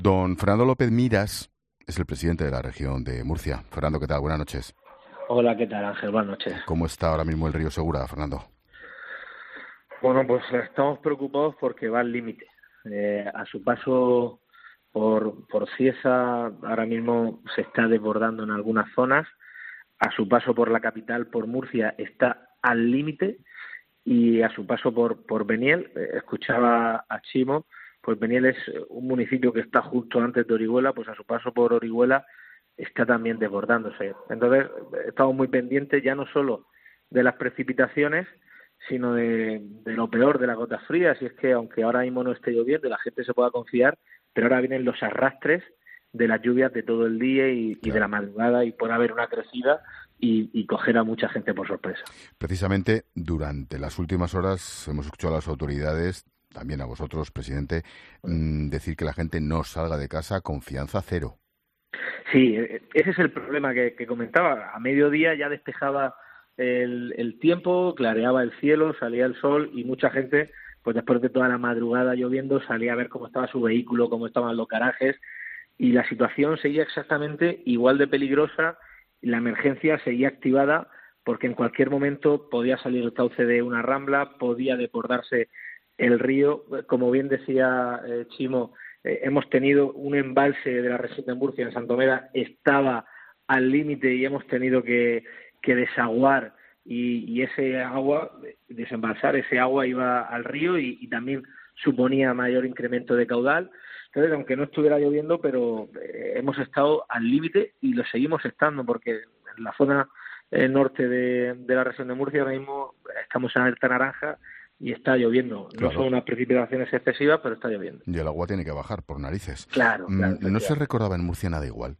Don Fernando López Miras es el presidente de la región de Murcia. Fernando, ¿qué tal? Buenas noches. Hola, ¿qué tal, Ángel? Buenas noches. ¿Cómo está ahora mismo el río Segura, Fernando? Bueno, pues estamos preocupados porque va al límite. A su paso por Cieza, ahora mismo se está desbordando en algunas zonas. A su paso por la capital, por Murcia, está al límite. Y a su paso por Beniel, escuchaba a Chimo, pues Beniel es un municipio que está justo antes de Orihuela, pues a su paso por Orihuela está también desbordándose. Entonces, estamos muy pendientes ya no solo de las precipitaciones, sino de lo peor, de las gotas frías, y es que aunque ahora mismo no esté lloviendo, la gente se pueda confiar, pero ahora vienen los arrastres de las lluvias de todo el día y de la madrugada, y puede haber una crecida y coger a mucha gente por sorpresa. Precisamente durante las últimas horas hemos escuchado a las autoridades, también a vosotros, presidente, decir que la gente no salga de casa, confianza cero. Sí, ese es el problema que comentaba. A mediodía ya despejaba el tiempo, clareaba el cielo, salía el sol y mucha gente, pues después de toda la madrugada lloviendo, salía a ver cómo estaba su vehículo, cómo estaban los garajes, y la situación seguía exactamente igual de peligrosa y la emergencia seguía activada porque en cualquier momento podía salir el cauce de una rambla, podía desbordarse el río. Como bien decía Chimo, hemos tenido un embalse de la región de Murcia en Santomera, estaba al límite y hemos tenido que desaguar y ese agua, desembalsar ese agua iba al río y también suponía mayor incremento de caudal. Entonces, aunque no estuviera lloviendo, pero hemos estado al límite y lo seguimos estando, porque en la zona norte de la región de Murcia ahora mismo estamos en alerta naranja y está lloviendo. No Claro. son unas precipitaciones excesivas, pero está lloviendo. Y el agua tiene que bajar por narices. Claro, claro, ¿No se efectivamente. recordaba en Murcia nada igual?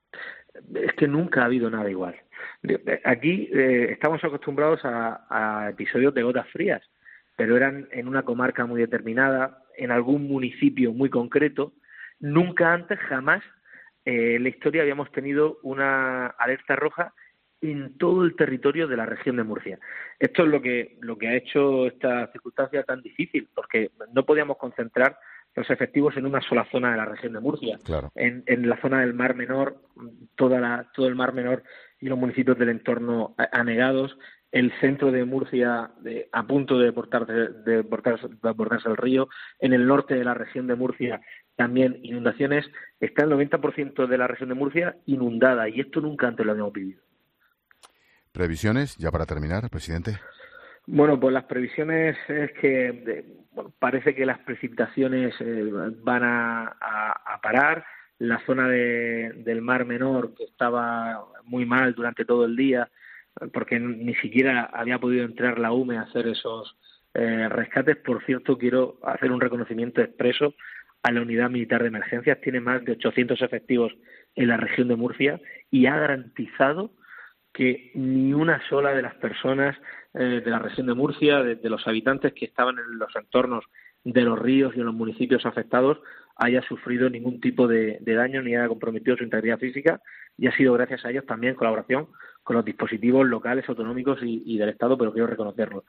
Es que nunca ha habido nada igual. Aquí estamos acostumbrados a episodios de gotas frías, pero eran en una comarca muy determinada, en algún municipio muy concreto. Nunca antes, jamás, en la historia habíamos tenido una alerta roja en todo el territorio de la región de Murcia. Esto es lo que ha hecho esta circunstancia tan difícil, porque no podíamos concentrar los efectivos en una sola zona de la región de Murcia. Claro. En la zona del Mar Menor, todo el Mar Menor y los municipios del entorno anegados, el centro de Murcia a punto de desbordarse el río, en el norte de la región de Murcia también inundaciones, está el 90% de la región de Murcia inundada y esto nunca antes lo habíamos vivido. ¿Previsiones, ya para terminar, presidente? Bueno, pues las previsiones es que parece que las precipitaciones van a parar. La zona del Mar Menor, que estaba muy mal durante todo el día, porque ni siquiera había podido entrar la UME a hacer esos rescates. Por cierto, quiero hacer un reconocimiento expreso a la Unidad Militar de Emergencias. Tiene más de 800 efectivos en la región de Murcia y ha garantizado que ni una sola de las personas de la región de Murcia, de los habitantes que estaban en los entornos de los ríos y en los municipios afectados, haya sufrido ningún tipo de daño ni haya comprometido su integridad física, y ha sido gracias a ellos también colaboración con los dispositivos locales, autonómicos y del Estado, pero quiero reconocerlo.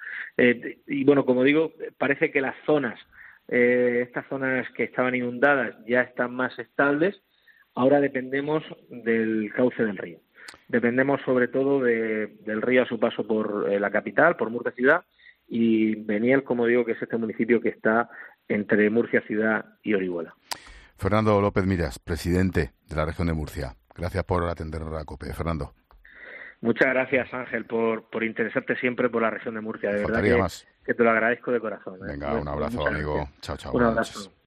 Y bueno, como digo, parece que las zonas, estas zonas que estaban inundadas ya están más estables. Ahora dependemos del cauce del río. Dependemos sobre todo del río a su paso por la capital, por Murcia ciudad, y Beniel, como digo, que es este municipio que está entre Murcia ciudad y Orihuela. Fernando López Miras, presidente de la región de Murcia. Gracias por atendernos a la COPE, Fernando. Muchas gracias, Ángel, por interesarte siempre por la región de Murcia. De verdad Faltaría más. que te lo agradezco de corazón. Venga, un abrazo, Muchas amigo. gracias. Chao, chao. Un Buenas noches. abrazo.